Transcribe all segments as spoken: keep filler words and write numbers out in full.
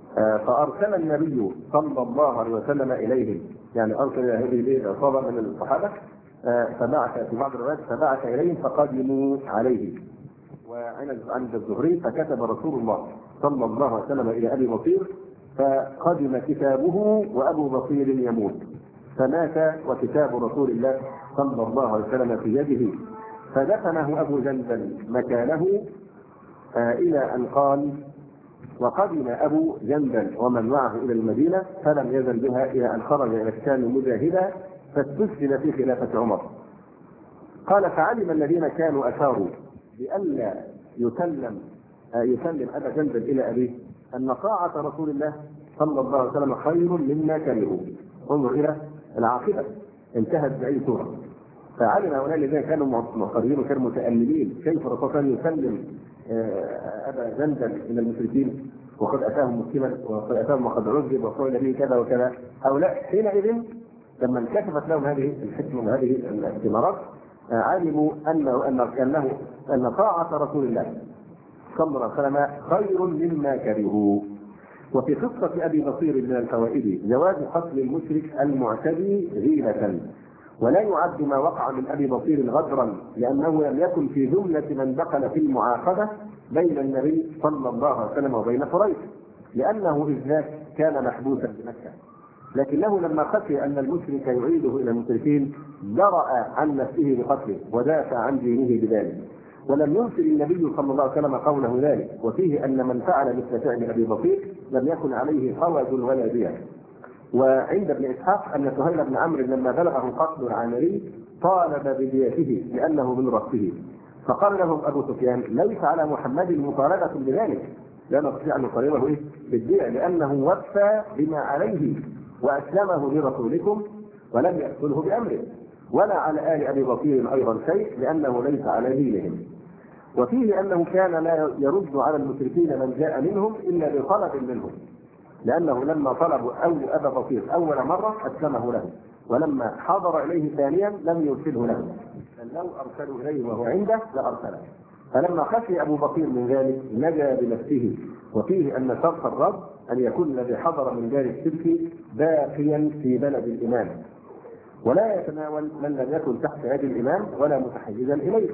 فأرسل النبي صلى الله عليه وسلم إليهم، يعني أرسل هذه العصابة من الصحابة، فبعث في بعض الروايات فبعث إليهم فقدموا عليه. وعند الزهري فكتب رسول الله صلى الله عليه وسلم إلى أبي بصير فقدم كتابه وأبو بصير يموت، فمات وكتاب رسول الله صلى الله عليه وسلم في يده، فدفنه أبو جندل مكانه إلى أن قال: وقدم أبو جندل ومن معه إلى المدينة فلم يزل بها إلى أن خرج إلى الشام مجاهدا فاستشهد في خلافة عمر. قال: فعلم الذين كانوا أشاروا بألا يسلم يسلم أبا جندل إلى أبيه أن طاعة رسول الله صلى الله عليه وسلم خير مما كرهوا. انظر إلى العاقبة، انتهت بأي صورة. فعلم هؤلاء الذين كانوا معترضين وكانوا متألمين كيف الرسول كان يسلم أبا جندل إلى المشركين وقد أتاهم مسلما وقد أتاهم وقد عذب وقال به كذا وكذا. هؤلاء حينئذ لما انكشفت لهم هذه الحكمة وهذه الثمرات علموا أنه أن أنه أن طاعة رسول الله صلى الله عليه وسلم خير مما كرهوا. وفي قصة أبي بصير من الفوائد جواز قتل المشرك المعتدي غيلة، ولا يعد ما وقع من أبي بصير غدرا، لأنه لم يكن في جملة من دخل في المعاقبة بين النبي صلى الله عليه وسلم وبين قريش، لأنه إذ ذاك كان محبوسا بمكة، لكنه لما خشي أن المشرك يعيده إلى المشركين درأ عن نفسه بقتله ودافع عن دينه بذلك، ولم ينكر النبي صلى الله عليه وسلم قوله ذلك. وفيه أن من فعل مثل فعل أبي بصير لم يكن عليه حرج ولا دية. وعند ابن إسحاق أن سهيل بن عمرو لما بلغه قتل العامري طالب بديته لأنه من رأسه، فقال لهم أبو سفيان: ليس على محمد مطالبة بذلك، لا نستطيع أن نطالبه إيه بالدية، لأنه وفى بما عليه وأسلمه لرسولكم ولم يقتله بأمره، ولا على آل أبي بصير أيضا شيء لأنه ليس على دينهم. وفيه أنه كان لا يرد على المشركين من جاء منهم إلا بطلب منهم، لأنه لما طلبوا أو أبا بصير أول مرة أسلمه له، ولما حضر إليه ثانيا لم يرسله له، بل لو أرسلوا إليه وهو عنده لأرسله. فلما خشي أبو بصير من ذلك نجا بنفسه. وفيه أن شرط الرد أن يكون الذي حضر من دار الشرك باقيا في بلد الإمام، ولا يتناول من لم يكن تحت يد الإمام ولا متحيزا إليه.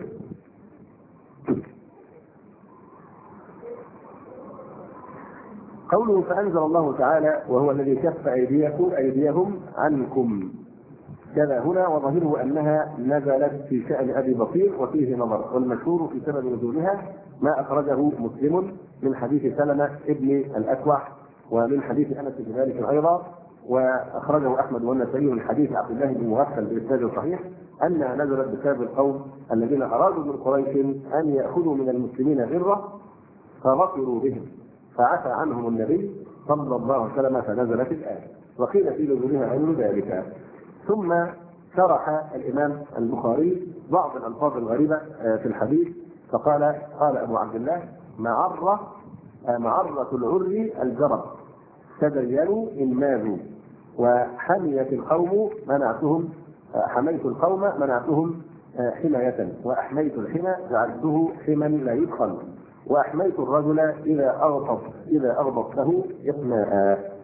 قوله: فأنزل الله تعالى: وهو الذي كف أيديكم أيديهم عنكم، كذا هنا، وظاهره أنها نزلت في شأن أبي بصير، وفيه نظر، والمشهور في سبب نزولها ما أخرجه مسلم من حديث سلمة ابن الأكوع ومن حديث أنس بن مالك أيضا، وأخرجه أحمد والنسائي من حديث عبد الله بن مغفل بإسناد صحيح أنها نزلت بسبب القوم الذين أرادوا من قريش أن يأخذوا من المسلمين غرة فغفروا بهم، فعفى عنهم النبي صلى الله عليه وسلم فنزلت الآية، وقيل في نزولها عن ذلك. ثم شرح الإمام البخاري بعض الألفاظ الغريبة في الحديث فقال: قال أبو عبد الله: معرة معرة العر الجرب، تدينوا إن ماذوا، وحمية القوم منعتهم حميت القوم منعتهم حماية، وأحميت الحمى جعلته حما لا يدخل، وأحميت الرجل إذا أغضب إذا أغضب له إقناء.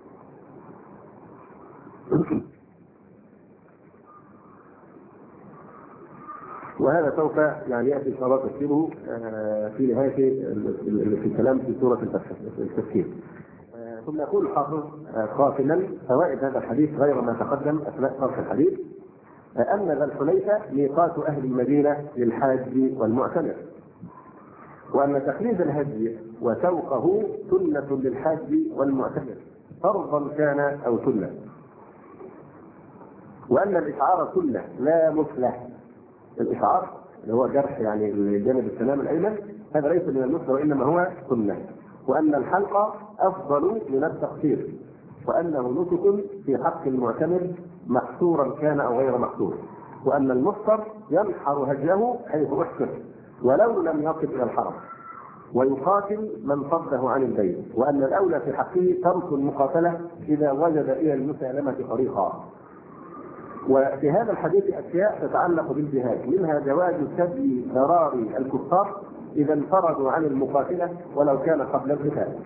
وهذا سوف يعني يأتي إن شاء الله تفسيره في نهاية في الكلام في سورة التفسير. ثم يقول الحافظ قاتلا: فوائد هذا الحديث غير ما تقدم أثناء شرح الحديث أن ذا الحليفة ميقات أهل المدينة للحاج والمعتمر، وأن تقليد الهدي وسوقه سنة للحاج والمعتمر فرضا كان أو سنة، وأن الإشعار سنة لا مثلة. الإشعار اللي هو جرح يعني الجانب السلام الأيمن هذا ليس من المثلة وإنما هو سنة، وأن الحلقة أفضل من التقصير، وأنه نسك في حق المعتمر محصورا كان أو غير محصور، وأن المفطر ينحر هديه حيث أحسن ولو لم يصل إلى الحرم، ويقاتل من صده عن البيت، وأن الأولى في حقه ترك المقاتلة إذا وجد إلى المسالمة طريقا. وفي هذا الحديث أشياء تتعلق بالجهاد، منها جواز سبي ضرار الكفار إذا انفردوا عن المقاتلة ولو كان قبل القتال،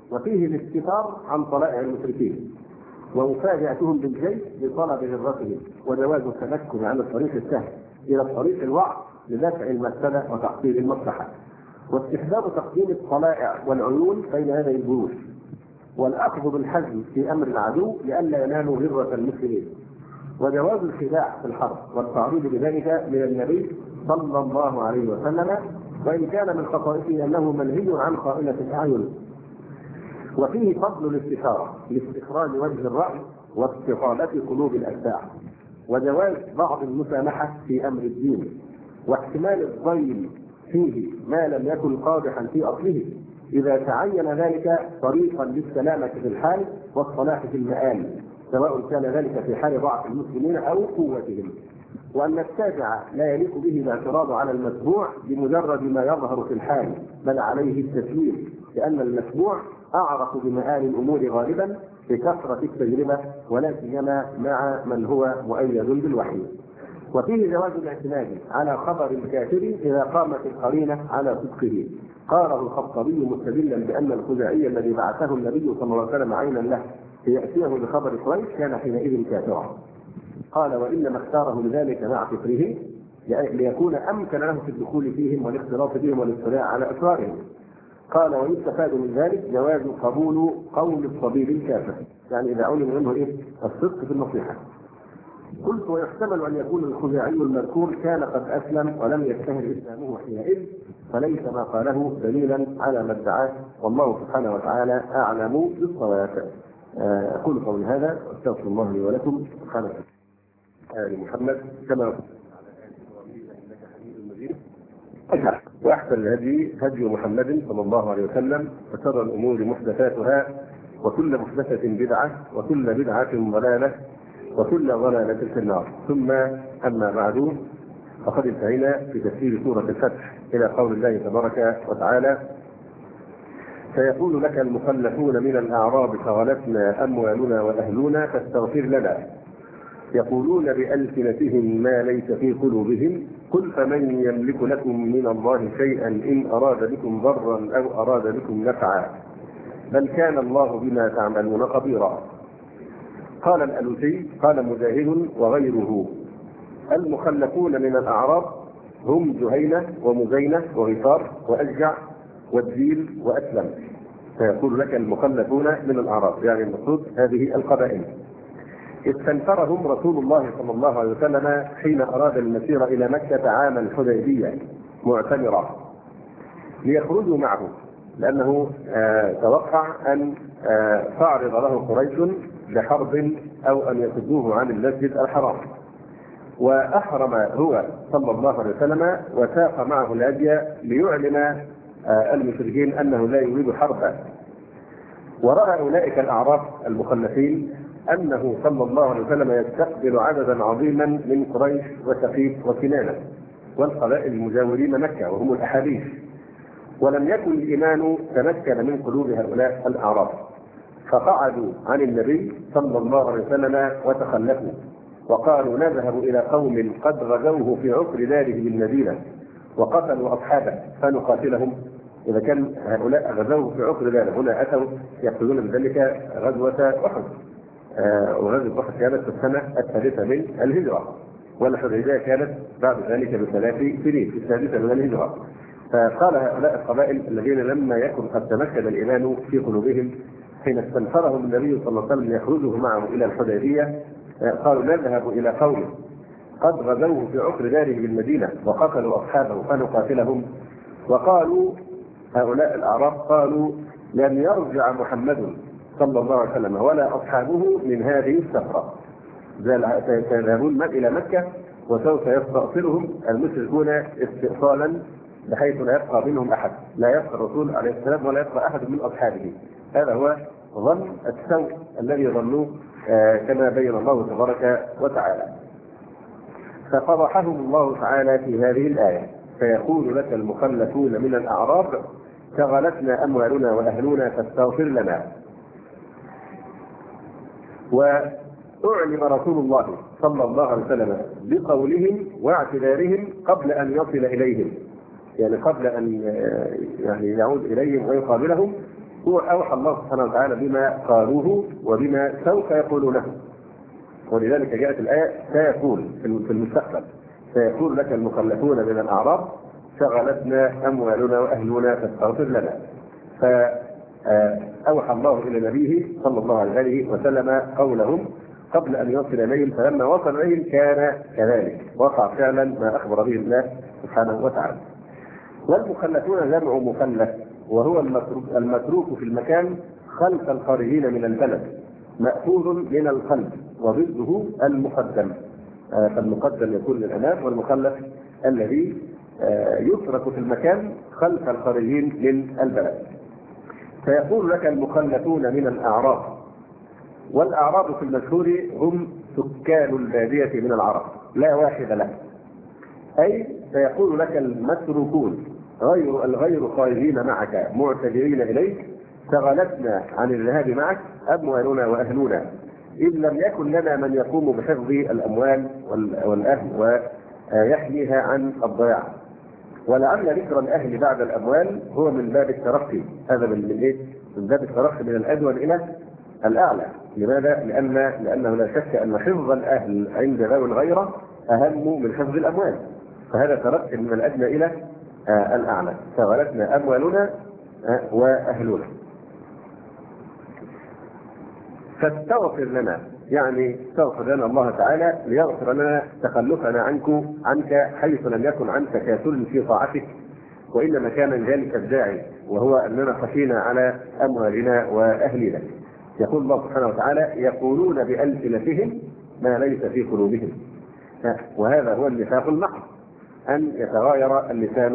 وفيه الاستتار عن طلائع المشركين ومفاجأتهم بالجيش لطلب هجرتهم، وجواز التمكن عن الطريق السهل إلى الطريق الوعد لدفع المفسدة وتحصيل المصلحة، واستحباب تقديم الطلائع والعيون بين هذه الجيوش، والأخذ بالحزم في أمر العدو لئلا ينالوا هجرة المسلمين، وجواز الخداع في الحرب والتعريض بذلك من النبي صلى الله عليه وسلم، وإن كان من خصائصه أنه منهي عن خائنة الأعين. وفيه فضل الاستشارة لاستخراج وجه الرأي واستطالة قلوب الأتباع، وجواز بعض المسامحة في أمر الدين، واحتمال الضيل فيه ما لم يكن قادحا في أصله إذا تعين ذلك طريقا للسلامة في الحال والصلاح في المآل، سواء كان ذلك في حال ضعف المسلمين أو قوتهم، وأن التابع لا يليق به الاعتراض على المتبوع بمجرد ما يظهر في الحال، بل عليه التسليم، لأن المتبوع أعرف بمآل الأمور غالبا بكثرة التجربة، ولا سيما مع من هو مؤيد بالوحي. وفيه جواز الاعتماد على خبر الكافر إذا قامت القرينة على صدقه. قاله الخطابي مستدلا بأن الخزاعي الذي بعثه النبي صلى الله عليه وسلم عينا له ليأتيه بخبر قريش كان حينئذ كافرا. قال وإنما اختاره لذلك مع فكره ليكون أمكن له في الدخول فيهم والاختلاط بهم والاطلاع على أسرارهم. قال ويستفاد من ذلك جواز قبول قول الطبيب الكافر، يعني إذا علم منه إيه؟ الصدق في النصيحة. قلت ويحتمل أن يكون الخزاعي المذكور كان قد أسلم ولم يستهل إسلامه حينئذ، فليس ما قاله دليلا على ما ادعاه، والله سبحانه وتعالى أعلم بالصواب. أقول قولي هذا واستغفر الله لي ولكم. سبحانه آل محمد كما وأحسن الهدي هدي محمد صلى الله عليه وسلم، وشر الأمور محدثاتها، وكل محدثة بدعة، وكل بدعة ضلالة، وكل ضلالة في النار. ثم أما بعد، فقد انتهينا في تفسير سورة الفتح إلى قول الله تبارك وتعالى: سيقول لك المخلفون من الأعراب شغلتنا أموالنا وأهلنا فاستغفر لنا، يقولون بألسنتهم ما ليس في قلوبهم، قل فمن يملك لكم من الله شيئا إن أراد بكم ضرا أو أراد بكم نفعا، بل كان الله بما تعملون خبيرا. قال الألوسي قال مجاهد وغيره: المخلفون من الأعراب هم جهينة ومزينة وغفار وأشجع والديل وأسلم. فيقول لك المخلفون من الأعراب، يعني المقصود هذه القبائل. استنفرهم رسول الله صلى الله عليه وسلم حين أراد المسير إلى مكة عام الحديبية معتمرا ليخرجوا معه، لأنه آه توقع أن آه تعرض له قريش بحرب أو أن يصدوه عن المسجد الحرام. وأحرم هو صلى الله عليه وسلم وساق معه الهدي ليعلن آه المشركين أنه لا يريد حربا. ورأى أولئك الأعراب المخلفين أنه صلى الله عليه وسلم يستقبل عددا عظيما من قريش وثقيف وكنانة والقبائل المجاورين مكة وهم الأحابيش، ولم يكن الإيمان تمكن من قلوب هؤلاء الأعراب، فقعدوا عن النبي صلى الله عليه وسلم وتخلفوا، وقالوا نذهب إلى قوم قد غزوه في عقر داره بالمدينة وقتلوا أصحابه فنقاتلهم. إذا كان هؤلاء غزوه في عقر داره، هنا أتوا يقتلون بذلك غزوة أحد، آه وغزوة أحد كانت في السنة الثالثة من الهجرة، والحديبية كانت بعد ذلك بثلاث سنين في السادسة من الهجرة. فقال هؤلاء القبائل الذين لما يكن قد تمكن الإيمان في قلوبهم حين استنفرهم النبي صلى الله عليه وسلم ليخرجوا معه إلى الحديبية، قالوا نذهب إلى قوم قد غزوه في عقر داره بالمدينة وقتلوا أصحابه فنقاتلهم. وقالوا هؤلاء الأعراب قالوا لن يرجع محمد صلى الله عليه وسلم ولا أصحابه من هذه السفرة، سيذهبون إلى مكة وسوف يستأصلهم المشركون استئصالا بحيث لا يبقى منهم أحد، لا يبقى الرسول عليه السلام ولا يبقى أحد من أصحابه. هذا هو ظن السوء الذي ظنوه آه كما بين الله تبارك وتعالى. ففضحهم الله تعالى في هذه الآية: فيقول لك المخلفون من الأعراب شغلتنا أموالنا وأهلنا فاستغفر لنا. وأعلم رسول الله صلى الله عليه وسلم بقولهم واعتذارهم قبل أن يصل إليهم، يعني قبل أن يعني يعود إليهم ويقابلهم هو أوحى الله سبحانه وتعالى بما قالوه وبما سوف يقولونه. ولذلك جاءت الآية سيقول في المستقبل سيقول لك المخلفون من الأعراب شغلتنا أموالنا وأهلنا فاستغفر لنا. فأوحى الله إلى نبيه صلى الله عليه وسلم قولهم قبل أن يصل إليهم، فلما وصل إليهم كان كذلك، وقع فعلا ما أخبر به الله سبحانه وتعالى. والمخلفون جمع مخلف، وهو المتروك في المكان خلف الخارجين من البلد، مأخوذ من القلب وضده المقدم. فالمقدم يكون للأمام، والمخلف الذي يترك في المكان خلف الخارجين من البلد. فيقول لك المخلفون من الأعراب، والأعراب في المشهور هم سكان البادية من العرب لا واحد له، أي فيقول لك المتروكون غير الغير خارجين معك معتذرين إليك شغلتنا عن الذهاب معك أموالنا وأهلنا، إذ لم يكن لنا من يقوم بحفظ الأموال والأهل ويحميها عن الضياع. ولعل ذكر الأهل بعد الأموال هو من باب الترقي، هذا من إيه؟ من باب الترقي من الأدون إلى الأعلى. لماذا؟ لأن لأنه لا شك أن حفظ الأهل عند ذوي الغيرة أهم من حفظ الأموال، فهذا ترقي من الأدنى إلى آه الأعلى. شغلتنا أموالنا آه وأهلنا. فاستغفر لنا، يعني استغفر لنا الله تعالى ليغفر لنا تخلفنا عنك عنك حيث لم يكن عن تكاسل في طاعتك، وإنما كان ذلك الداعي وهو أننا خشينا على أموالنا وأهلنا. يقول الله سبحانه وتعالى يقولون بألسنتهم ما ليس في قلوبهم، وهذا هو النفاق المحض، أن يتغاير اللسان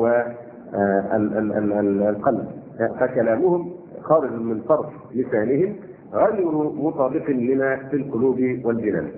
والقلب، فكلامهم خارج من طرف لسانهم غير مطابق لما في القلوب والجنان.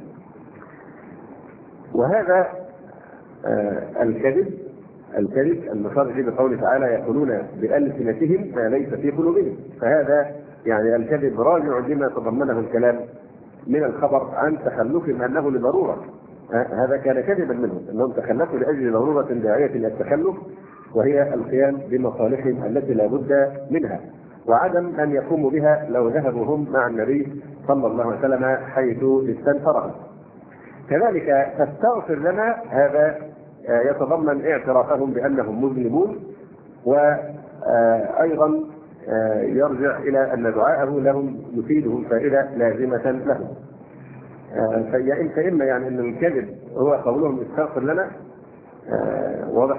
وهذا الكذب الكذب المشار به بقوله تعالى يقولون بألسنتهم ما ليس في قلوبهم، فهذا يعني الكذب راجع لما تضمنه الكلام من الخبر عن تخلفهم أنه لضرورة. هذا كان كذبا منهم، أنهم تخلفوا لأجل ضرورة داعية إلى التخلف، وهي القيام بمصالحهم التي لا بد منها، وعدم أن يقوموا بها لو ذهبوا هم مع النبي صلى الله عليه وسلم حيث استنفرهم. كذلك فاستغفر لنا، هذا يتضمن اعترافهم بأنهم مذنبون، وأيضا يرجع إلى أن دعاءه لهم يفيدهم فائدة لازمة لهم. فإما يعني أن الكذب هو قولهم استغفر لنا واضح،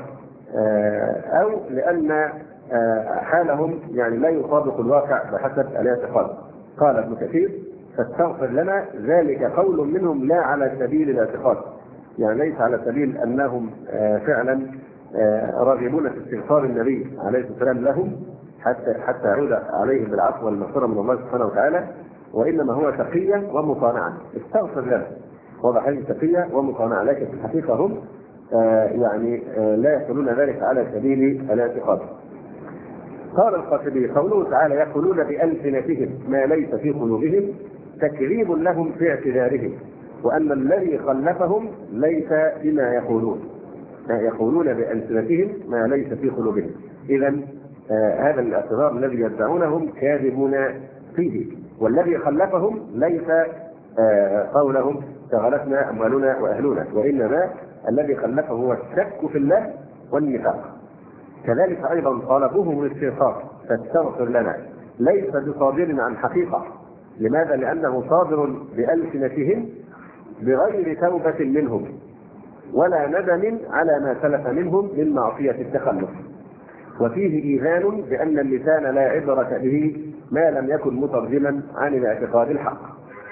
أو لأن حالهم يعني لا يطابق الواقع بحسب الاعتقاد. قال ابن كثير فاستغفر لنا ذلك قول منهم لا على سبيل الاعتقاد، يعني ليس على سبيل أنهم فعلا راغبون في استغفار النبي عليه الصلاة والسلام لهم حتى حتى يعود عليهم بالعفو والمغفرة من الله سبحانه وتعالى، وإنما هو تقية ومصانعة. استغفر لنا واضح، هذه تقية ومصانعة، لكن في الحقيقة هم يعني لا يقولون ذلك على سبيل الاعتقاد. قال القاسمي قوله تعالى يقولون بألسنتهم ما ليس في قلوبهم تكذيب لهم في اعتذارهم، وأن الذي خلفهم ليس بما يقولون، يقولون بألسنتهم ما ليس في قلوبهم. إذا آه هذا الاعتذار الذي يدعونهم كاذبون فيه، والذي خلفهم ليس آه قولهم شغلتنا أموالنا وأهلنا، وإنما الذي خلفه هو الشك في الله والنفاق. كذلك أيضا طلبوهم الاستغفار فاستغفر لنا ليس بصادر عن حقيقة. لماذا؟ لأنه صادر بألسنتهم بغير توبة منهم ولا ندم على ما سلف منهم من معصية التخلف، وفيه إيذان بأن اللسان لا عبرة به ما لم يكن مترجما عن الاعتقاد الحق.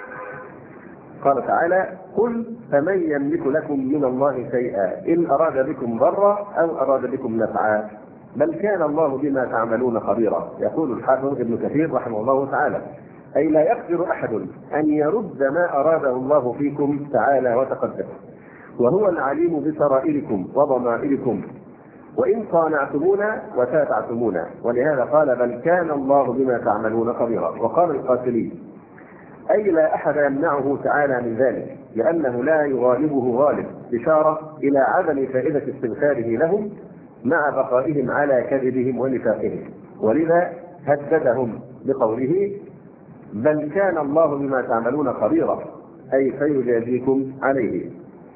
قال تعالى قل فمن يملك لكم من الله شيئا إن أراد بكم ضرا أو أراد بكم نفعا بل كان الله بما تعملون خبيرا. يقول الحافظ ابن كثير رحمه الله تعالى أي لا يقدر أحد أن يرد ما أراده الله فيكم تعالى وتقدم، وهو العليم بسرائركم وضمائركم وإن صانعتمونا وتابعتمونا، ولهذا قال بل كان الله بما تعملون خبيرا. وقال القاسمي أي لا أحد يمنعه تعالى من ذلك لأنه لا يغالبه غالب، إشارة إلى عدم فائدة استغفاره لهم مع بقائهم على كذبهم ونفاقهم، ولذا هددهم بقوله بل كان الله بما تعملون خبيرا، أي فيجازيكم عليه.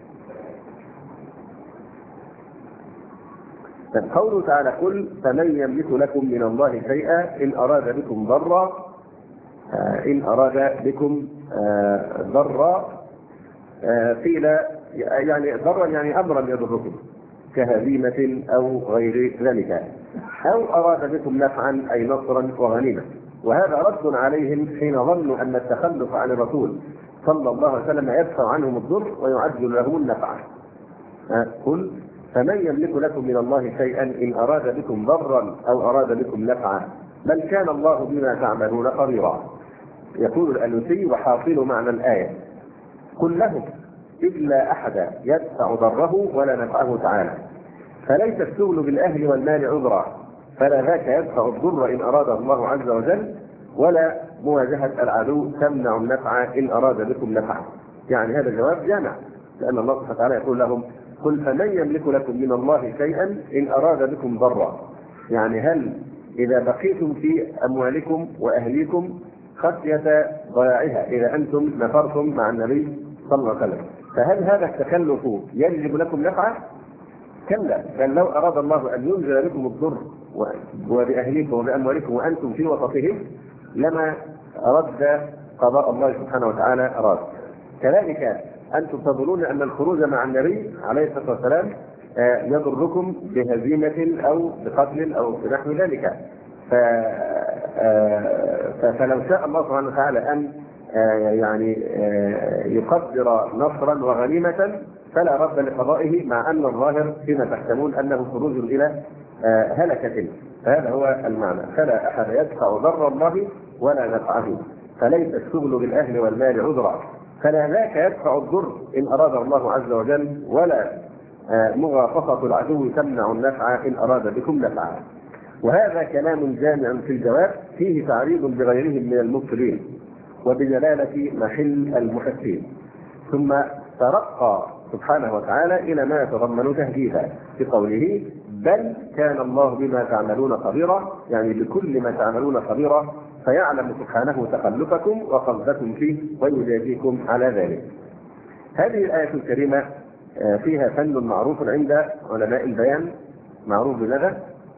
قوله تعالى قل فمن يملك لكم من الله شيئا إن أراد بكم ضرا إن أراد بكم ضرا قيل يعني ضرا يعني أمرا يضركم كهزيمة أو غير ذلك، أو أراد بكم نفعا أي نصرا وغنيمة. وهذا رد عليهم حين ظنوا أن التخلف عن الرسول صلى الله عليه وسلم يدفع عنهم الضر ويعجل لهم النفع. قل فمن يملك لكم من الله شيئا إن أراد بكم ضرا أو أراد بكم نفعا بل كان الله بما تعملون خبيرا. يقول الألوسي وحاصل معنى الآية قل لهم إلا أحد يدفع ضره ولا نفعه تعالى، فليس الشغل بالأهل والمال عذرا، فلا ذاك يدفع الضر إن أراد الله عز وجل، ولا مواجهة العدو تمنع النفع إن أراد بكم نفعا. يعني هذا الجواب جامع، لأن الله سبحانه وتعالى يقول لهم قل فمن يملك لكم من الله شيئا إن أراد بكم ضرا، يعني هل إذا بقيتم في أموالكم وأهليكم خشية ضياعها إذا أنتم نفرتم مع النبي صلى الله عليه وسلم، فهل هذا التكلف يجلب لكم نفعا؟ كلا، بل لو أراد الله أن ينزل بكم الضر وبأهليكم وبأموالكم وأنتم في وسطهم لما رد قضاء الله سبحانه وتعالى أراد. كذلك أنتم تظنون أن الخروج مع النبي عليه الصلاة والسلام يضركم بهزيمة أو بقتل أو بنحو ذلك، فلو شاء الله سبحانه وتعالى أن يعني يقدر نصرا وغنيمة فلا رد لقضائه، مع أن الظاهر فيما تحسبون أنه خروج إلى هلكة. فهذا هو المعنى، فلا أحد يدفع ضر الله ولا نفعه، فليس الشغل بالأهل والمال عذرا، فلا ذاك يدفع الضر إن أراد الله عز وجل، ولا مغافصة العدو تمنع النفع إن أراد بكم نفعا. وهذا كلام جامع في الجواب فيه تعريض بغيرهم من المبطلين وبجلالة محل المحسين. ثم ترقى سبحانه وتعالى إلى ما يتضمن تهديدا في قوله بل كان الله بما تعملون خبيرا، يعني بكل ما تعملون خبيرا، فيعلم سبحانه تخلفكم وقصدكم فيه ويجازيكم على ذلك. هذه الآية الكريمة فيها فن معروف عند علماء البيان، معروف بماذا؟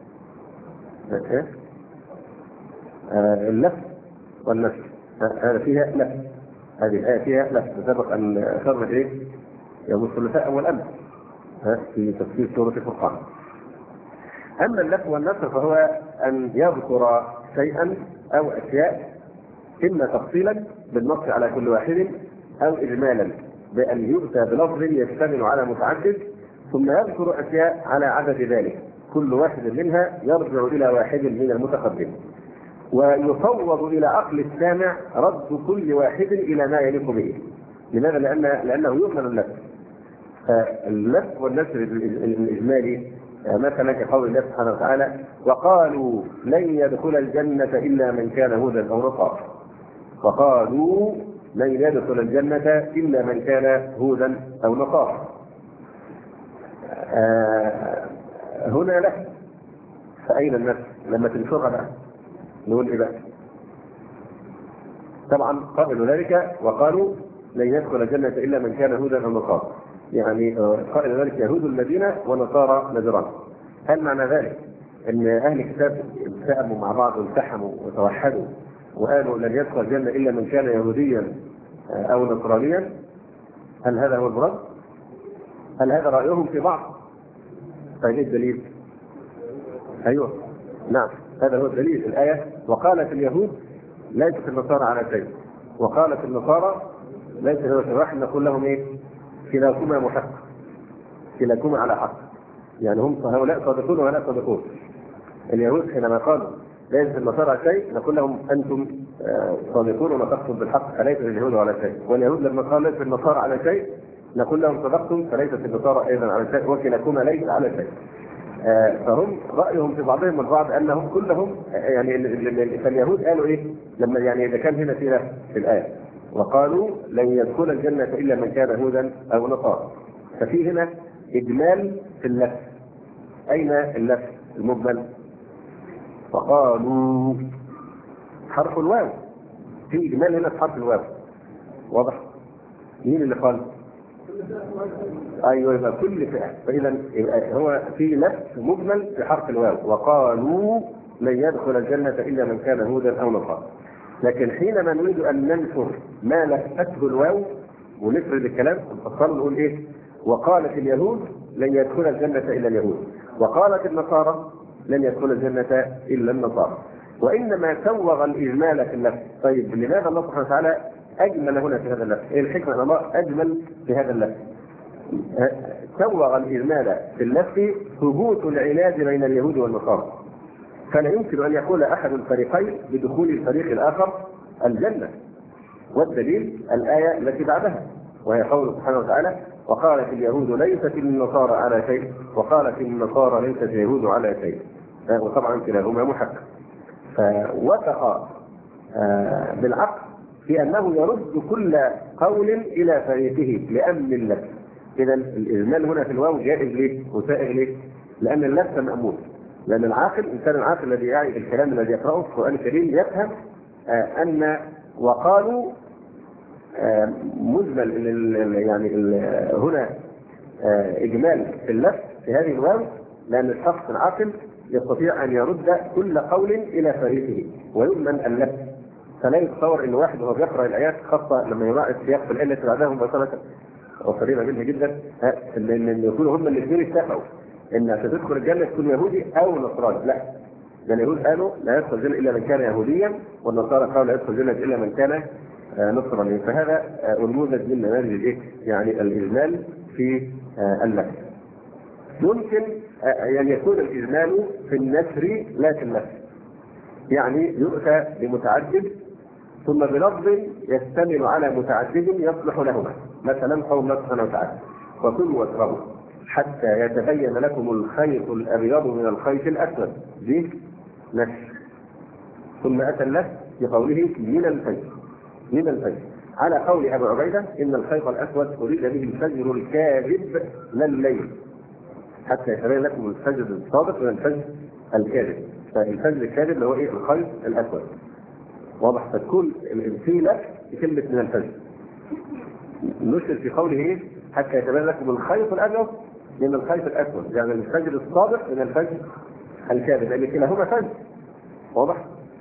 اللف والنسل، هذا فيها لف، هذه الآية فيها لف، سبق أن شرح إيه يوم الثلاثاء أول أمس في تفسير سورة الفرقان. أما اللف والنسل فهو أن يذكر شيئا أو أشياء إما تفصيلا بالنص على كل واحد أو إجمالا بأن يؤتى بلفظ يشتمل على متعدد، ثم يذكر أشياء على عدد ذلك كل واحد منها يرجع إلى واحد من المتقدم، ويفوض إلى عقل السامع رد كل واحد إلى ما يليق به. لماذا؟ لأن لأنه يؤمن اللف. فاللف والنسر الإجمالي مثلا كقول الله سبحانه وتعالى وقالوا لن يدخل الجنة إلا من كان هودا أو نصارى، وقالوا لن يدخل الجنة إلا من كان هودا أو نصارى. آه هنا لك، فأين النفس لما تنشرها بقى؟ نقول إيه بقى؟ طبعا قائل ذلك وقالوا لن يدخل الجنة إلا من كان هودا أو نصارى، يعني قائل ذلك يهود المدينة ونصارى نجران. هل معنى ذلك أن أهل الكتاب التأموا مع بعض والتحموا وتوحدوا وقالوا لن يدخل الجنة إلا من كان يهوديا أو نصرانيا؟ هل هذا هو المراد؟ هل هذا رأيهم في بعض؟ طيب ايه الدليل؟ ايوه نعم هذا هو الدليل. الآية وقالت اليهود ليست النصارى على شيء، وقالت النصارى ليس هو شيء، نقول لهم ايه؟ كلاكما محق، كلاكما على حق، يعني هم هؤلاء صادقون وهؤلاء صادقون. اليهود حينما قالوا ليس النصارى على شيء نقول لهم انتم صادقون ونطقتم بالحق فليس اليهود على شيء، واليهود لما قالوا ليس النصارى على شيء نقول لهم صدقتم فليست النصارى ايضا على شيء وكلاكما ليس على شيء. فهم رأيهم في بعضهم البعض أنهم كلهم يعني فاليهود قالوا إيه لما يعني إذا كان هنا في في الآية وقالوا لن يدخل الجنة إلا من كان هودا أو نصارى، ففي هنا إجمال في اللف. أين اللف المجمل؟ وقالوا حرف الواو، في إجمال هنا في حرف الواو، واضح؟ مين اللي قال؟ أيوه، يبقى كل فئة، فإذا هو في نفس مجمل في حرف الواو، وقالوا لن يدخل الجنة إلا من كان هودا أو نصارى. لكن حينما نريد أن ننشر ما لفته الواو ونفرد الكلام نفصل نقول إيه؟ وقالت اليهود لن يدخل الجنة إلا اليهود، وقالت النصارى لن يدخل الجنة إلا النصارى. وإنما سوغ الإجمال في اللفظ. طيب لماذا الله سبحانه وتعالى أجمل هنا في هذا اللفظ؟ إيه الحكمة أن الله أجمل في هذا اللفظ؟ سوغ الإجمال في اللفظ ثبوت العلاج بين اليهود والنصارى. فلا يمكن أن يقول أحد الفريقين بدخول الفريق الآخر الجنة، والدليل الآية التي بعدها وهي قوله سبحانه وتعالى وقالت اليهود ليست النصارى على شيء وقالت النصارى ليست اليهود على شيء، وطبعا كلاهما محقق. فوثق بالعقل في أنه يرد كل قول إلى فريقه لأمن اللفظ. إذا الإجمال هنا في الواو جائز ليه وسائغ ليه؟ لأن اللفظ مأمون، لأن العاقل الإنسان العاقل الذي يعي الكلام الذي يقرأه في القرآن الكريم يفهم أن وقالوا مجمل يعني هنا إجمال في اللفظ في هذه الواو، لأن الشخص العاقل يستطيع أن يرد كل قول إلى فريقه ويؤمن اللفظ. فلا يتصور أن واحد وهو بيقرأ الآيات خاصة لما يراعي السياق في الآية التي بعدها مباشرة وقريبة منها جدا أن يكونوا هم الاثنين اتفقوا أن عشان تدخل الجنة تكون يهودي أو نصراني. لا، ده اليهود قالوا لا يدخل الجنة إلا من كان يهوديا، والنصارى قالوا لا يدخل الجنة إلا من كان نصرانيا. فهذا نموذج من نماذج الايه؟ يعني الإجمال في اللفظ. ممكن يعني يكون الإجمال في النثر لا في اللفظ، يعني يؤتى بمتعدد ثم بلفظ يشتمل على متعدد يصلح لهما، مثلا قول الله سبحانه وتعالى وكلوا واشربوا حتى يتبين لكم الخيط الأبيض من الخيط الأسود، دي نثر. ثم أتى اللفظ بقوله من الفجر، من الفجر على قول أبو عبيدة إن الخيط الأسود أريد به الفجر الكاذب لا الليل، حتى يتبين لكم الفجر الصادق من الفجر الكاذب. فالفجر الكاذب اللي هو إيه؟ الخيط الأسود، واضح؟ فتكون الفيلة بكلمة من الفجر. نشر في قوله إيه؟ حتى يتبين لكم الخيط الأبيض من الخيط الأسود، يعني الفجر الصادق من الفجر الكاذب، لأن كلاهما فجر، واضح؟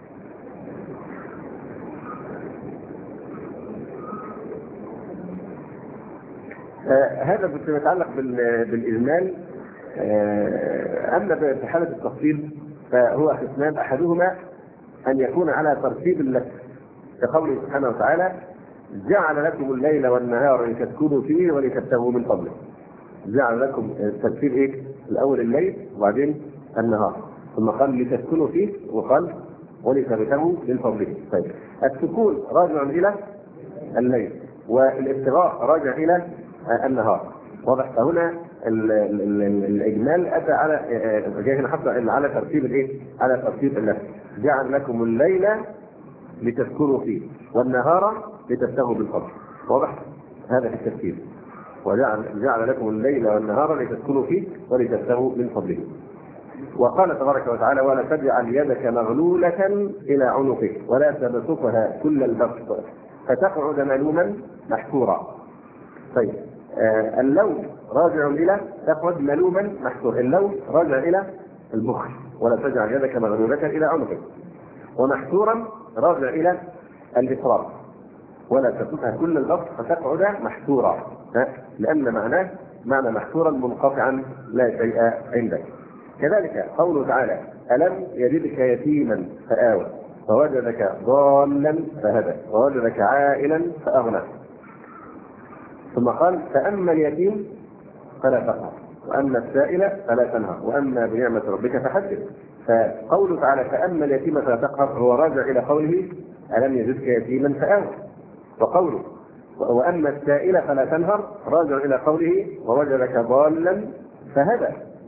آه هذا فيما يتعلق بالإجمال. آه أما في حالة التفصيل فهو قسمان، أحدهما أن يكون على ترتيب اللفظ كقوله سبحانه وتعالى جعل لكم الليل والنهار لتسكنوا فيه ولتبتغوا من فضله. جعل لكم ترتيب إيه؟ الأول الليل وبعدين النهار، ثم قال لتسكنوا فيه وقال ولتبتغوا من فضله. طيب السكون راجع إلى الليل والابتغاء راجع إلى النهار، واضح؟ فهنا الإجمال أتى على جاي هنا حتى على ترتيب الإيه؟ على ترتيب اللفظ. جعل لكم الليل لتسكنوا فيه والنهار لتبتغوا بالفضل، واضح؟ هذا في الترتيب. وجعل جعل لكم الليل والنهار لتسكنوا فيه ولتبتغوا من فضله. وقال تبارك وتعالى ولا تجعل يدك مغلولة إلى عنقك ولا تبسطها كل البسط فتقعد ملوما محسورا. طيب آه اللوم راجع إلى تقعد ملوما محسورا، اللوم راجع إلى البخل ولا تجعل يدك مغلولة إلى عنقك، ومحسورا راجع إلى الإسراف ولا تبسطها كل البسط فتقعد محسورا، لأن معناه معنى محسورا منقطعا لا شيء عندك. كذلك قوله تعالى ألم يجدك يتيما فآوى ووجدك ضالا فهدى ووجدك عائلا فأغنى، ثم قال فأما اليتيم فلا تقهر وأما السائل فلا تنهر وأما بنعمة ربك فحدث. فقوله تعالى فأما اليتيم فلا تقهر هو راجع إلى قوله ألم يجدك يتيما فآوى، وقوله وأما السائل فلا تنهر راجع إلى قوله ووجدك ضالا فهدى.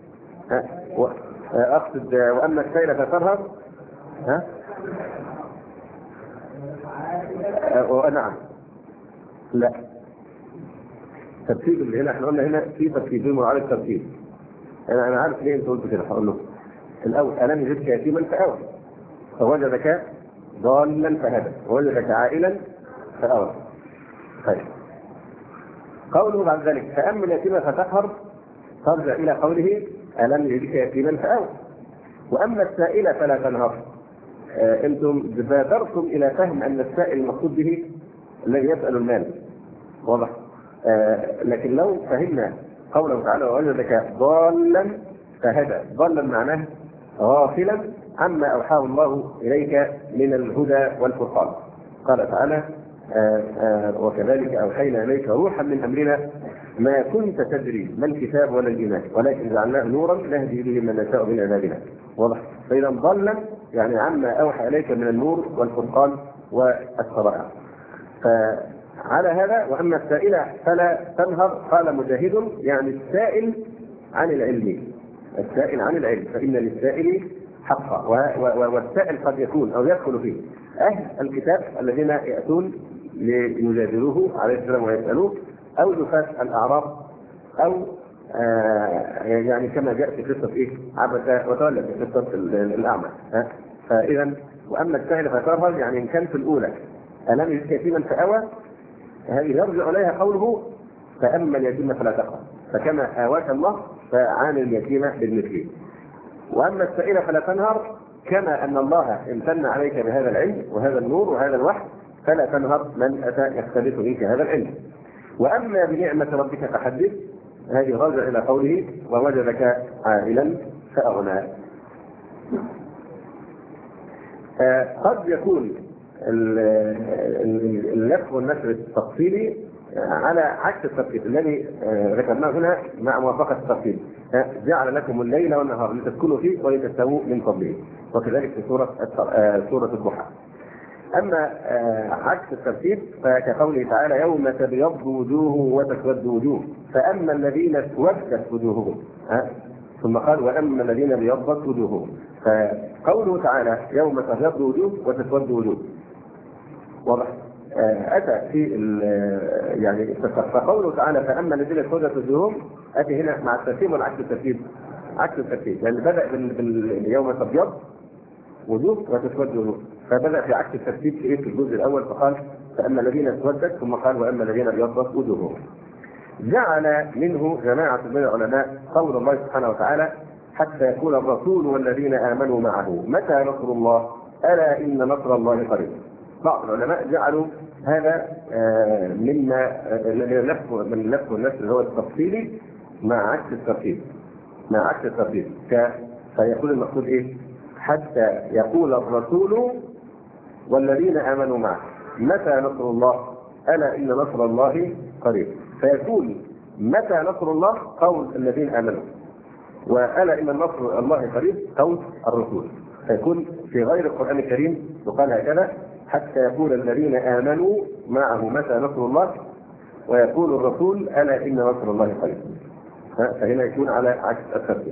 أقصد وأما السائل فلا تنهر ها أه؟ نعم لا، ترتيب اللي هنا احنا قلنا هنا في ترتيبين وعلى الترتيب. انا انا عارف ليه انت قلت كده، هقول له الاول الم يجدك يتيما فآوى فوجدك ضالا فهدى ووجدك عائلا فأوى. طيب قوله بعد ذلك فأما اليتيم فتقهر ترجع إلى قوله ألم يجدك يتيما فأوى. وأما السائل فلا تنهر. آه أنتم بادرتم إلى فهم أن السائل المقصود به الذي يسأل المال، واضح؟ آه لكن لو فهمنا قوله تعالى ووجدك ضالا فهدى، ضالا معناه غافلا عما أوحاه الله إليك من الهدى والفرقان. قال تعالى آه آه وكذلك أوحينا إليك روحا من أمرنا ما كنت تدري ما الكتاب ولا الإيمان ولكن جعلناه نورا نهدي به من نشاء من عبادنا. واضح؟ فإذا ضلا يعني عما أوحى إليك من النور والفرقان والشرائع. فعلى هذا وأما السائل فلا تنهر قال مجاهد يعني السائل عن العلم، السائل عن العلم فإن للسائل حقا. والسائل قد يكون أو يدخل فيه أهل الكتاب الذين يأتون ليجادلوه عليه السلام ويسألوه، أو زكاة الأعراف، أو آه يعني كما جاء في قصة إيه عبس وتولى في قصة الأعمى. فإذا وأما السائل فتنهر يعني إن كان في الأولى ألم يجدك يتيما فأوى هذه يرجع إليها قوله فأما اليتيم فلا تقهر، فكما آواك الله فعان اليتيم بالمثل. وأما السائل فلا تنهر كما أن الله امتن عليك بهذا العلم وهذا النور وهذا الوحي فلا تنهر من أتى يختلف منك هذا العلم. وأما بنعمة ربك فحدث هذه راجع إلى قوله ووجدك عائلا فأغنى. آه قد يكون اللف والنشر التفصيلي على عكس الترتيب الذي ذكرناه هنا مع موافقة الترتيب. جعل لكم الليل والنهار لتسكنوا فيه ولتستووا من فضله، وكذلك في سورة سورة الضحى. أما عكس الترتيب فكقوله تعالى يوم تبيض وجوه وتسود وجوه فأما الذين اسودت وجوههم ثم قال وأما الذين ابيضت وجوههم. فقوله تعالى يوم تبيض وجوه وتسود وجوه واضح أتى في يعني فقوله تعالى فأما الذين اسودت وجوههم أتى هنا مع الترتيب ولا عكس الترتيب؟ عكس الترتيب لأن يعني بدأ باليوم تبيض وجوه وتسود وجوه، فبدأ في عكس الترتيب في في الجزء الأول فقال فأما الذين اسودت ثم قال وأما الذين ابيضت وجوههم. جعل منه جماعة من العلماء قول الله سبحانه وتعالى حتى يكون الرسول والذين آمنوا معه متى نصر الله ألا إن نصر الله قريب. بعض العلماء جعلوا هذا مما من اللف والنشر اللي هو التفصيلي مع عكس الترتيب مع عكس الترتيب فيقول المقصود ايه حتى يقول الرسول والذين امنوا معه متى نصر الله الا ان نصر الله قريب، فيكون متى نصر الله قول الذين امنوا والا ان نصر الله قريب قول الرسول، فيكون في غير القران الكريم يقال هكذا حتى يقول الذين آمنوا معه متى نصر الله ويقول الرسول ألا إن نصر الله قريب. فهنا يكون على عكس الترتيب.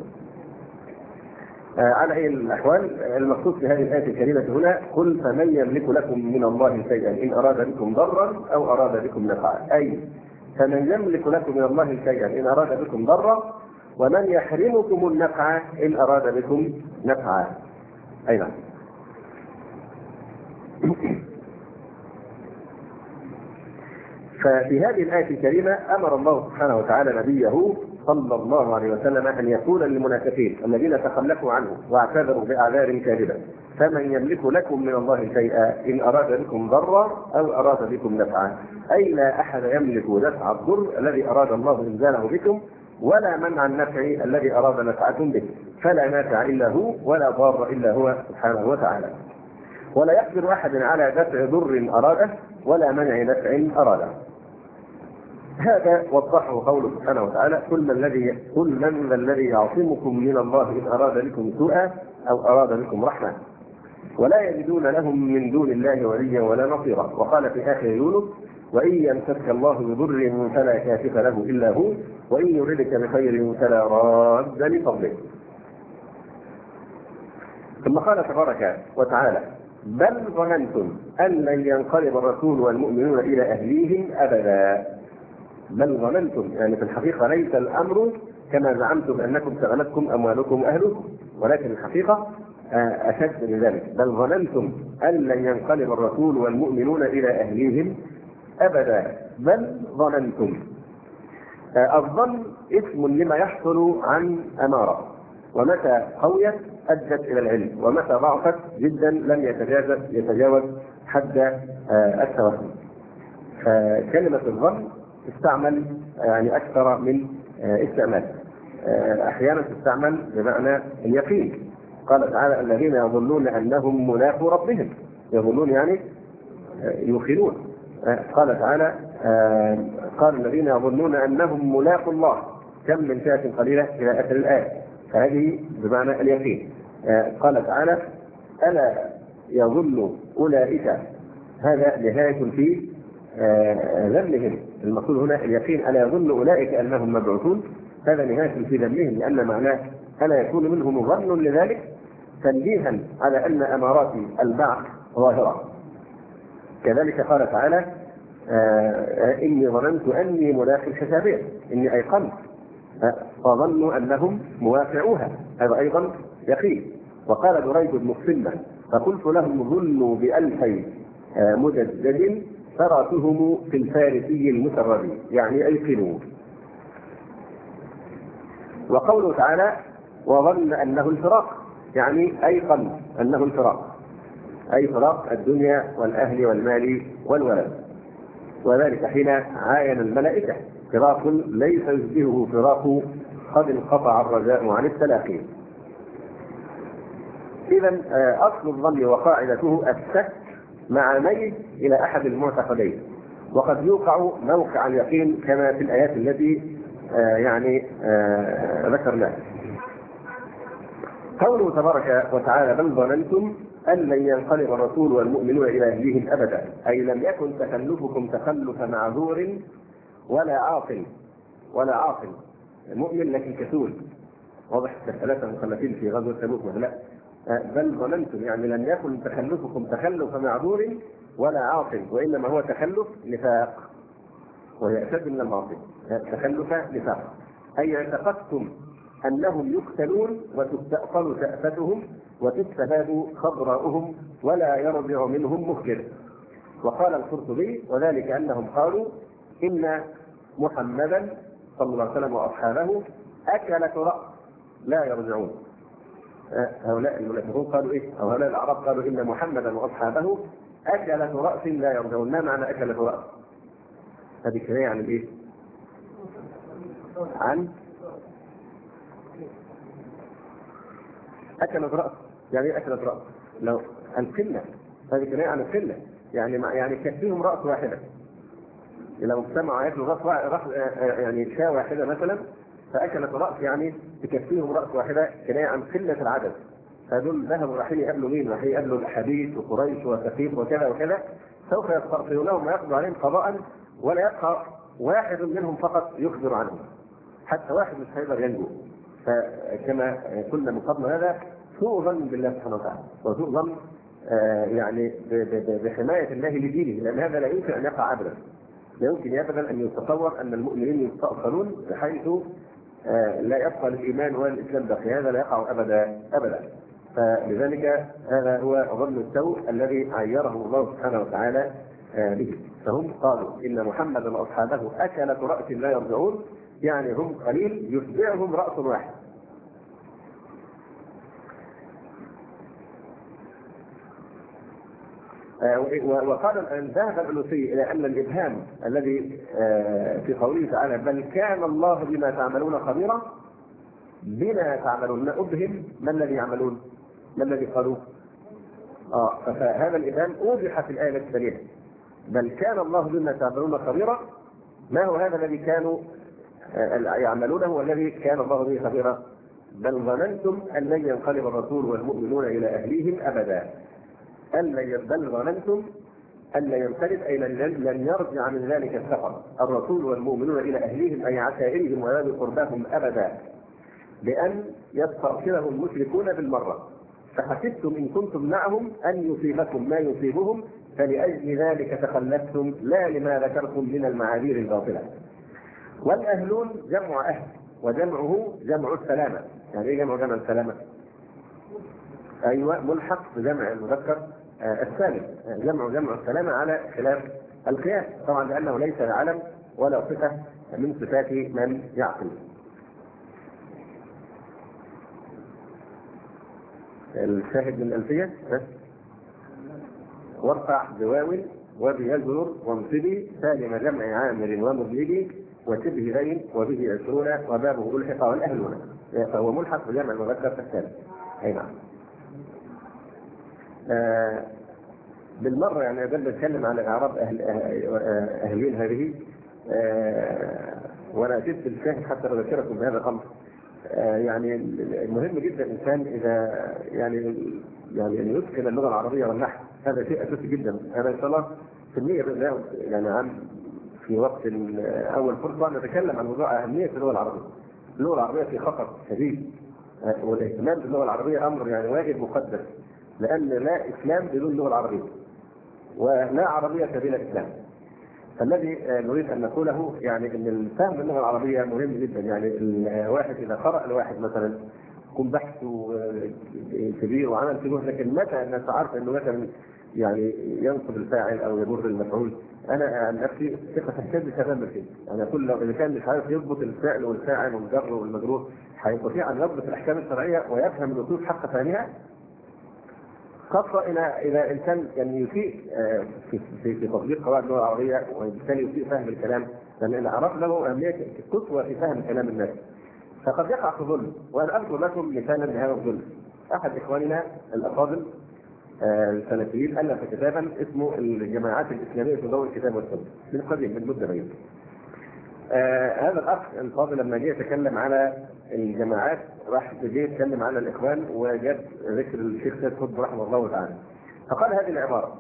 على أي الأحوال المقصود في هذه الآية الكريمة هنا قل فمن يملك لكم من الله شيئا إن أراد بكم ضرا أو أراد بكم نفعا، أي فمن يملك لكم من الله شيئا إن أراد بكم ضرا ومن يحرمكم النفع إن أراد بكم نفعا. أي نعم. ففي هذه الآية الكريمة أمر الله سبحانه وتعالى نبيه صلى الله عليه وسلم أن يقول للمنافقين الذين تخلفوا عنه واعتذروا بأعذار كاذبة فمن يملك لكم من الله شيئا إن أراد بكم ضرا أو أراد بكم نفعا، أي لا أحد يملك دفع الضر الذي أراد الله إنزاله بكم ولا منع النفع الذي أراد نفعكم به، فلا نافع إلا هو ولا ضار إلا هو سبحانه وتعالى، ولا يقدر أحد على دفع ضر أراده ولا منع نفع أراده. هذا وضحه قوله سبحانه وتعالى قل من الذي قل من الذي يعصمكم من الله إن أراد بكم سوءا أو أراد بكم رحمة ولا يجدون لهم من دون الله وليا ولا نصيرا. وقال في آخر يونس وإن يمسك الله بضر فلا كاشف له إلا هو وإن يردك بخير فلا راد لفضله. ثم قال تبارك وتعالى بل ظننتم أن لن ينقلب الرسول والمؤمنون إلى أهليهم أبدا. بل ظننتم يعني في الحقيقة ليس الأمر كما زعمتم أنكم شغلتكم أموالكم وأهلكم، ولكن الحقيقة أشد من ذلك، بل ظننتم أن لن ينقلب الرسول والمؤمنون إلى أهليهم أبدا، بل ظننتم. الظن اسم لما يحصل عن أمارة، ومتى قويت أدت إلى العلم، ومتى ضعفت جدا لم يتجاوز يتجاوز حد التوهم. فكلمة الظن تستعمل يعني أكثر من استعمال. أحيانا تستعمل بمعنى اليقين. قال تعالى: الذين يظنون أنهم ملاقو ربهم. يظنون يعني يوقنون. قال تعالى: قال الذين يظنون أنهم ملاقو الله كم من فئة قليلة إلى آخر الآية. فهذه بمعنى اليقين. قال تعالى: ألا يظن أولئك، هذا نهاية في ذمهم. المقصود هنا اليقين. ألا يظن أولئك أنهم مبعوثون، هذا نهاية في ذمهم، لأن معناه ألا يكون منهم ظن لذلك، تنبيها على أن أمارات البعث ظاهرة. كذلك قال تعالى: آه إني ظننت أني ملاق حسابهم، إني أيقنت، فظنوا أنهم موافعوها، هذا أيضا يقين. وقال دريد بن سلمة: فقلت لهم ظنوا بألفي آه مجدد تراتهم في الفارسي المسرد، يعني أيقنوا. وقوله تعالى: وظن أنه الفراق، يعني أيقن أنه الفراق، أي فراق الدنيا والأهل والمال والولد. وذلك حين عاين الملائكة فراق ليس يشبهه فراق قد انقطع الرجاء عن التلاقي. إذن أصل الظن وقاعدته الشك مع ميل إلى أحد المعتقدين، وقد يوقع موقع اليقين كما في الآيات التي يعني ذكرناها. قوله تبارك وتعالى: بل ظننتم أن لن ينقلب الرسول والمؤمنون إلى أهليهم أبدا، أي لم يكن تخلفكم تخلف معذور ولا عاقل ولا عاقل مؤمن لكن كسول. واضح الثلاثة مخلفين في غزوة تبوك ولا؟ بل ظننتم يعني لم يكن تخلفكم تخلف معذور ولا عاقل، وإنما هو تخلف نفاق، وهي أشد من المعصية. تخلف نفاق، أي اعتقدتم أنهم يقتلون وتستأصل شأفتهم وتستفاد خضراؤهم ولا يرجع منهم مخبر. وقال القرطبي: وذلك أنهم قالوا إن محمدا صلى الله عليه وسلم وأصحابه أكلة رأس لا يرجعون. هؤلاء المنافقون قالوا إيه؟ أو هؤلاء الأعراب قالوا إن محمدا وأصحابه أكلة رأس لا يرجعون. ما معنى أكلة رأس؟ هذه كناية عن إيه؟ عن أكلت رأس. يعني إيه أكلت رأس؟ لو القلة، هذه كناية عن القلة، يعني يعني كفيهم رأس واحدة. لو اجتمعوا ياكلوا رأس واحد يعني شاة واحدة مثلا، فأكلت رأس يعني تكفيهم رأس واحدة، كناية عن قلة العدد. هذول ذهبوا رايحين يقابلوا مين؟ رايحين يقابلوا الحديث وقريش وثقيف وكذا وكذا، سوف يستأصلونهم ويقضوا عليهم قضاء، ولا يبقى واحد منهم فقط يخبر عنهم، حتى واحد مش هيقدر ينجو. فكما كنا من قبل هذا سوء ظن بالله سبحانه وتعالى، وسوء ظن آه يعني بحماية الله لدينه، لأن هذا لا يمكن أن يقع أبدا. لا يمكن أبدا أن يتصور أن المؤمنين يستأصلون بحيث آه لا يبقى الإيمان ولا الإسلام باقي، هذا لا يقع أبدا أبدا. فلذلك هذا هو ظن السوء الذي عيره الله سبحانه وتعالى آه به. فهم قالوا إن محمدا وأصحابه أكلة رأس لا يرجعون، يعني هم قليل يتبعهم رأس واحد. وقال أن ذهب الألوسي إلى أن الإبهام الذي في قوله تعالى: بل كان الله بما تعملون خبيرا، بما تعملون، أبهم ما الذي يعملون؟ ما الذي قالوا؟ آه فهذا الإبهام أوضح في الآية الثانية: بل كان الله بما تعملون خبيرا. ما هو هذا الذي كانوا يعملونه والذي كان الله به خبيرا؟ بل ظننتم أن لن ينقلب الرسول والمؤمنون إلى أهليهم أبدا. بل ظننتم أن لا ينقلب، أي لن يرجع من ذلك السفر الرسول والمؤمنون إلى أهليهم، أي عشائرهم وذوي قرباهم أبدا، بأن يستأصلهم المشركون بالمرة. فحسبتم إن كنتم معهم أن يصيبكم ما يصيبهم، فلأجل ذلك تخلفتم، لا لما ذكرتم من المعاذير الباطلة. والأهلون جمع أهل، وجمعه جمع السلامة. يعني إيه جمع جمع السلامة؟ ايوه ملحق بجمع المذكر السالم، جمع جمع السلامه على خلاف القياس، طبعا لانه ليس علم ولا صفه من صفات من يعقل. الشاهد من الألفية وارفع بواو وبيجرر وانصبي سالم جمع عامر ومبلغي وشبه غين وبه عشرون وبابه ألحق والأهلون، فهو ملحق بجمع المذكر السالم. أي نعم. آه بالمرة يعني قبل نتكلم عن إعراب أهل أهلين هذه، آه وأنا أجبت الشاهد حتى أذكركم بهذا الأمر. آه يعني المهم جدا الإنسان إذا يعني يعني أن يتقن اللغة العربية والنحو، هذا شيء أساسي جدا. أنا إن شاء الله في المية يعني عن في وقت أول فرصة نتكلم عن موضوع أهمية اللغة العربية. اللغة العربية في خطر شديد، آه والاهتمام باللغة العربية أمر يعني واجب مقدس، لأن لا إسلام بدون اللغة العربية ولا عربية بلا إسلام. فالذي نريد أن نقوله يعني أن الفهم باللغة العربية مهم جدا. يعني الواحد إذا قرأ الواحد مثلا يكون بحثه كبير وعمل كبير، لكن متى الناس عارفة أنه مثلا يعني ينصب الفاعل أو يجر المفعول، أنا عن نفسي ثقة تهتز تماما فيه. أنا أقول لو إذا كان مش عارف يضبط الفعل والفاعل والجر والمجرور، هيستطيع أن يضبط الأحكام الشرعية ويفهم النصوص حق فهمها، خاصة إلى إذا إنسان يعني يسيء في في تطبيق قواعد اللغة العربية وبالتالي يسيء فهم الكلام، لأن الإعراب له أهمية قصوى في فهم كلام الناس. فقد يقع في ظلم، وأنا أذكر لكم مثالا لهذا الظلم. أحد إخواننا الأفاضل السلفيين ألف كتابا اسمه الجماعات الإسلامية في ضوء الكتاب والسنة من قديم من مدة بعيدة. آه هذا الأخ الفاضل لما جه يتكلم على الجماعات راح جه يتكلم على الإخوان وجاب ذكر الشيخ سيد قطب رحمه الله تعالى، فقال هذه العبارة: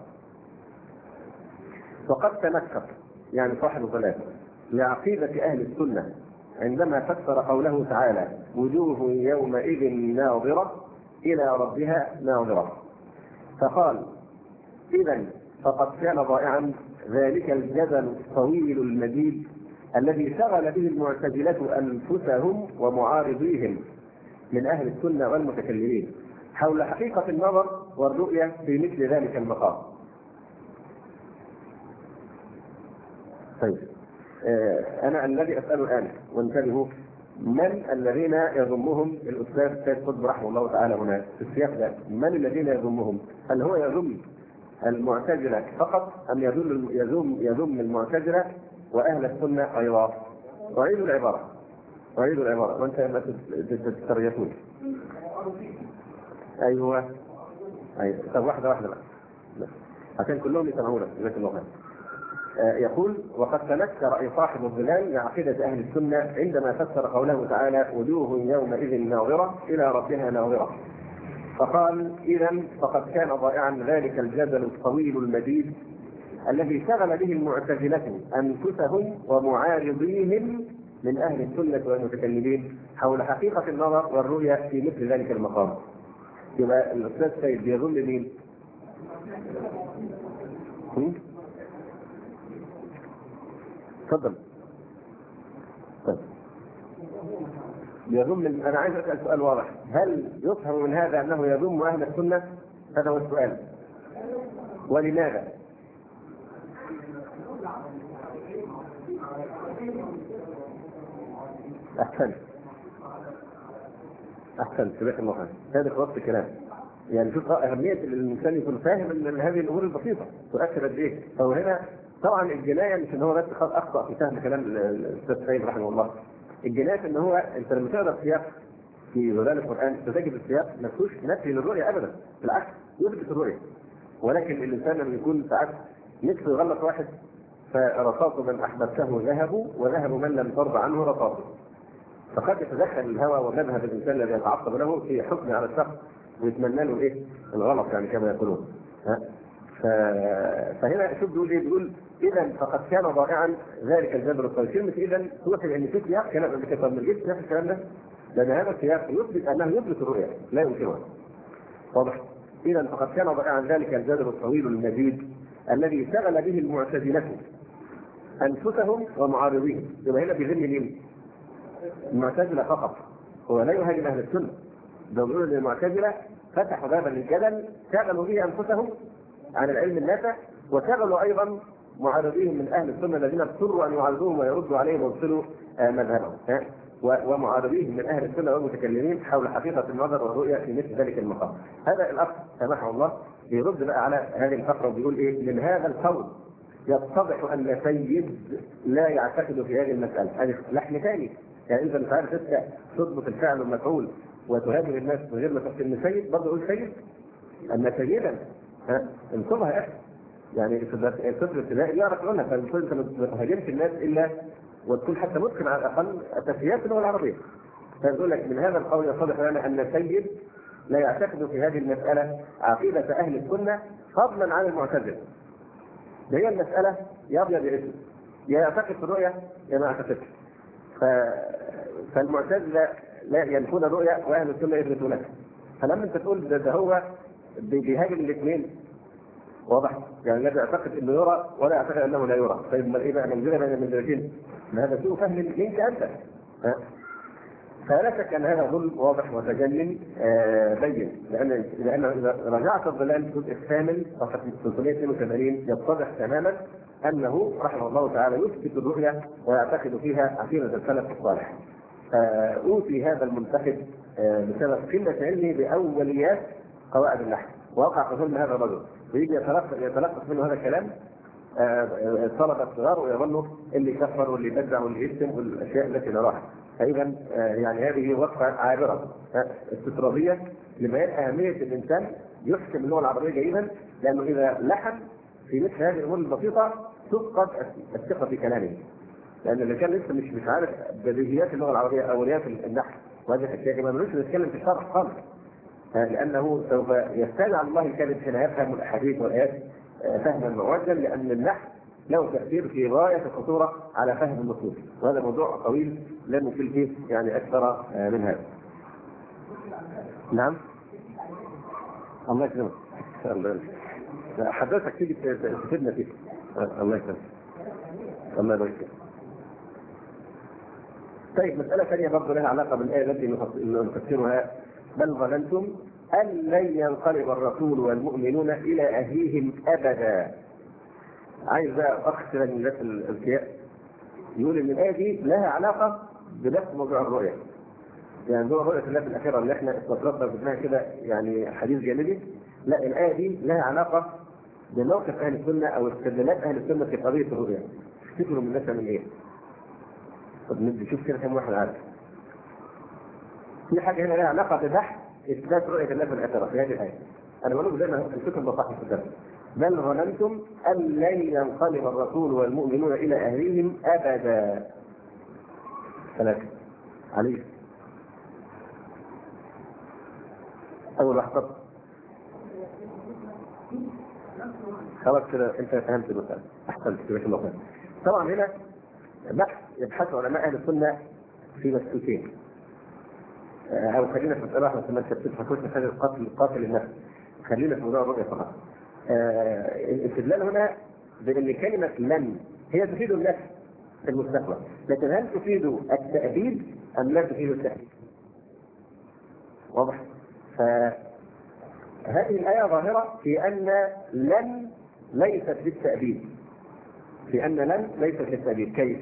وقد تنكر يعني صاحب ضلال لعقيدة أهل السنة عندما فسر قوله تعالى: وجوه يومئذ ناظرة إلى ربها ناظرة، فقال: إذن فقد كان ضائعا ذلك الجدل الطويل المديد الذي شغل به المعتزلة أنفسهم ومعارضيهم من أهل السنة والمتكلمين حول حقيقة النظر والرؤية في مثل ذلك المقام. طيب آه أنا الذي أسأله الآن وانتبهوا، من الذين يضمهم الأستاذ سيد قطب رحمه الله تعالى هنا في السياق ده؟ من الذين يضمهم؟ هل هو يضم المعتزلة فقط أم يضم يضم يضم المعتزلة وأهل السنة أيضا؟ أعيد العبارة أعيد العبارة وأنت ما تتريثون. أيوة أيوة طب واحدة واحدة بقى عشان كلهم يسمعونا جزاك الله خير. آه يقول: وقد تنكر أي صاحب الظلال لعقيدة أهل السنة عندما فسر قوله تعالى: وجوه يومئذ ناظرة إلى ربها ناظرة، فقال: إذن فقد كان ضائعا ذلك الجدل الطويل المديد الذي شغل به المعتزلة أنفسهم ومعارضيهم من أهل السنة والمتكلمين حول حقيقة النظر والرؤية في مثل ذلك المقام. يبقى الأستاذ سيد بيظن مين؟ تفضل. طيب يضم، انا عايز اسال سؤال واضح، هل يفهم من هذا انه يضم اهل السنه؟ هذا هو السؤال. ولماذا؟ احسنت احسنت جزاك الله خير. هذا خلاص الكلام. يعني شوف اهميه الانسان يكون فاهم ان هذه الامور البسيطه تؤثر قد ايه. فهو هنا طبعا الجنايه مش ان هو بس اخطا في فهم كلام الاستاذ سيد رحمه الله، الجنايه ان هو انت لما تقرا السياق في ظلال القران تجد السياق ما فيهوش نفي للرؤيه ابدا، بالعكس يثبت الرؤيه. ولكن الانسان لما يكون ساعات نفسه يغلط واحد، فرصاص من احببته ذهبوا وذهب من لم ترضى عنه رصاصه، فقد يتدخل الهوى ومذهب الانسان الذي يتعصب له في حكم على الشخص ويتمنى له ايه الغلط، يعني كما يقولون. ها ف... فهنا شوف بيقول ايه؟ بيقول: اذا فقد كان ضائعا ذلك الجبر الطويل. كلمه اذا توحي ان في سياق كلام قبل كده من جبت نفس الكلام ده، لان هذا السياق يثبت انه يثبت الرؤيه لا يمكنها. واضح؟ اذا فقد كان ضائعا ذلك الجبر الطويل المديد الذي شغل به المعتزلة انفسهم ومعارضيهم. يبقى هنا في ذم مين؟ المعتزلة فقط، هو لا يهاجم اهل السنه. ده بيقول ان المعتزلة فتحوا بابا للجدل شغلوا به انفسهم عن العلم النافع، وشغلوا ايضا معارضيهم من اهل السنه الذين اضطروا ان يعارضوهم ويردوا عليهم ويبطلوا مذهبهم، ومعارضيهم من اهل السنه والمتكلمين حول حقيقه النظر والرؤيه في مثل ذلك المقام. هذا الاخ سامحه الله بيرد بقى على هذه الفقره وبيقول ايه؟ من هذا القول يتضح ان سيد لا يعتقد في هذه المساله. هذه لحن ثاني، يعني انت مش عارف تبدا تضبط الفعل والمفعول وتهاجم الناس من غير ما تقول ان سيد، برضه يقول سيد ان سيدا. ها انصبها يا اخي، يعني الطفل الابتدائي يعرف يقولها، فانت ما تهاجمش الناس الا وتكون حتى متقن على الاقل اساسيات اللغه العربيه. فيقول لك من هذا القول يتضح لنا ان سيد لا يعتقد في هذه المساله عقيده اهل السنه فضلا عن المعتزله. ده هي المساله يا ابيض يا اسود، يا يعتقد في الرؤيه يا ما يعتقدش. ف... فالمعتزله لا ينفون الرؤيه واهل السنه يثبتونها. فلما انت تقول ده, ده هو بيهاجم الاثنين، واضح؟ يعني الذي يعتقد انه يرى ولا يعتقد انه لا يرى. طيب ما ايه بقى منزله بين المنزلتين؟ ما هذا سوء فهم منك انت. ها؟ فلا شك ان هذا ظلم واضح وتجنن آه بين، لان لان اذا رجعت الظلال الجزء الثامن صفحه ثلاثمائة واثنين وثمانين يتضح تماما انه رحمه الله تعالى يثبت الرؤيه ويعتقد فيها عقيده السلف الصالح. آه اوتي هذا المنتخب آه بسبب قله علمه باوليات قواعد النحو، ووقع في ظلم هذا الرجل، ويجي يتلقف يتلقف منه هذا الكلام الطلبه الصغار ويظنوا اللي كفر واللي بدع واللي يشتم والاشياء التي نراها. فاذا يعني هذه وقفه عابره استطراديه لبيان اهميه الانسان يحكم اللغه العربيه جيدا، لانه اذا لحن في مثل هذه الامور البسيطه تفقد الثقه في كلامه، لان اللي كان لسه مش مش عارف بديهيات اللغه العربيه اوليات النحو وهذه الاشياء ما ملوش نتكلم في الشرح خالص، لانه سوف يستعين على الله الكذب حين يفهم الاحاديث والايات فهما معجل، لان النحو له تاثير في غايه الخطوره على فهم النصوص، وهذا موضوع طويل لا نطيل فيه يعني اكثر من هذا. نعم الله يكرمك حضرتك تيجي تفيدنا فيه. الله يكرمك الله يبارك فيك. طيب مساله ثانيه برضه لها علاقه بالايه التي نفسرها، بل ظننتم أن لن ينقلب الرسول والمؤمنون إلى أهليهم أبدا. عايز بقى أخ من الناس الأذكياء يقول إن الآية دي لها علاقة بنفس موضوع الرؤية، يعني موضوع الرؤية التي الأخيرة اللي إحنا استطردنا بناها كده يعني حديث جانبي، لا الآية دي لها علاقة بموقف أهل السنة أو استدلالات أهل السنة في قضية الرؤية. تفتكروا من الناس من إيه؟ طب نشوف كده كم واحد عارف. في حاجة هنا لها علاقة ببحث إثبات رؤية الله في الآخرة في هذه الآية. أنا بقول زي ما الكتب بصحح في الدرس. بل ظننتم أن لن ينقلب الرسول والمؤمنون إلى أهليهم أبدا. ثلاثة. علي. أول واحد. خلاص كده أنت فهمت المسألة. أحسنت جزاك الله خير. طبعا هنا بحث يبحث علماء أهل السنة في مسألتين. أو خلينا في مسألة واحدة كمان تبحثون في هذا القتل قاتل النفس. خلينا في موضوع الرؤية فقط. الاستدلال هنا بأن كلمة لن هي تفيد النفس في المستقبل، لكن هل تفيد التأبيد أم لا تفيد التأبيد؟ واضح؟ فهذه الآية ظاهرة في أن لن ليست للتأبيد، في أن لن ليست للتأبيد. كيف؟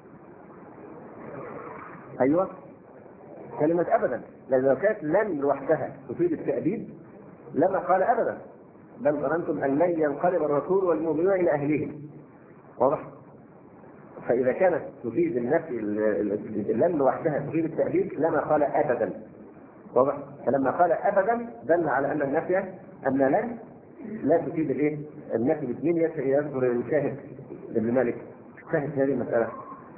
أيوة كلمة أبدا، لأن لو كانت لن لوحدها تفيد التأبيد لما قال أبدا، بل ظننتم أن لن ينقلب الرسول والمؤمنون إلى أهلهم. واضح؟ فإذا كانت تفيد النفي لن لوحدها تفيد التأبيد لما قال أبدا. واضح؟ فلما قال أبدا دل على أن النفي أن لن لا تفيد الإيه؟ النفي باثنين. يذكر المشاهد ابن مالك شاهد هذه المسألة.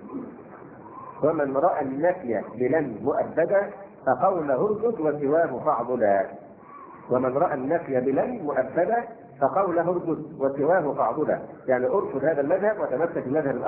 ومن رأى النفي بلن مؤبدا فقول هرجس وسواه فاعضلا. ومن رأى النفي بلن مؤبدا فقول هرجس وسواه فاعضلا، يعني ارفض هذا المذهب وتمسك بالمذهب